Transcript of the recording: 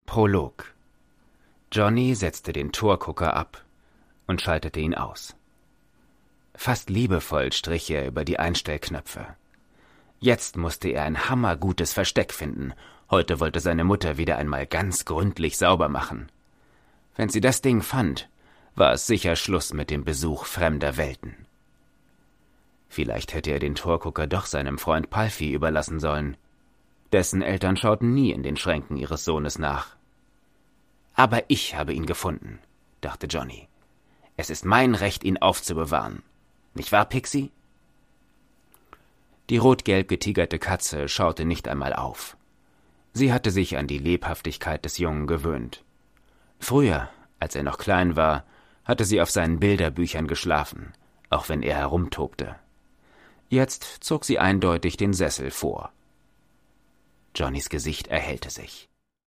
Prolog. Johnny setzte den Torgucker ab und schaltete ihn aus. Fast liebevoll strich er über die Einstellknöpfe. Jetzt musste er ein hammergutes Versteck finden. Heute wollte seine Mutter wieder einmal ganz gründlich sauber machen. Wenn sie das Ding fand, war es sicher Schluss mit dem Besuch fremder Welten. Vielleicht hätte er den Torgucker doch seinem Freund Palfi überlassen sollen. Dessen Eltern schauten nie in den Schränken ihres Sohnes nach. »Aber ich habe ihn gefunden«, dachte Johnny. »Es ist mein Recht, ihn aufzubewahren. Nicht wahr, Pixie?« Die rot-gelb getigerte Katze schaute nicht einmal auf. Sie hatte sich an die Lebhaftigkeit des Jungen gewöhnt. Früher, als er noch klein war, hatte sie auf seinen Bilderbüchern geschlafen, auch wenn er herumtobte. Jetzt zog sie eindeutig den Sessel vor. Johnnys Gesicht erhellte sich.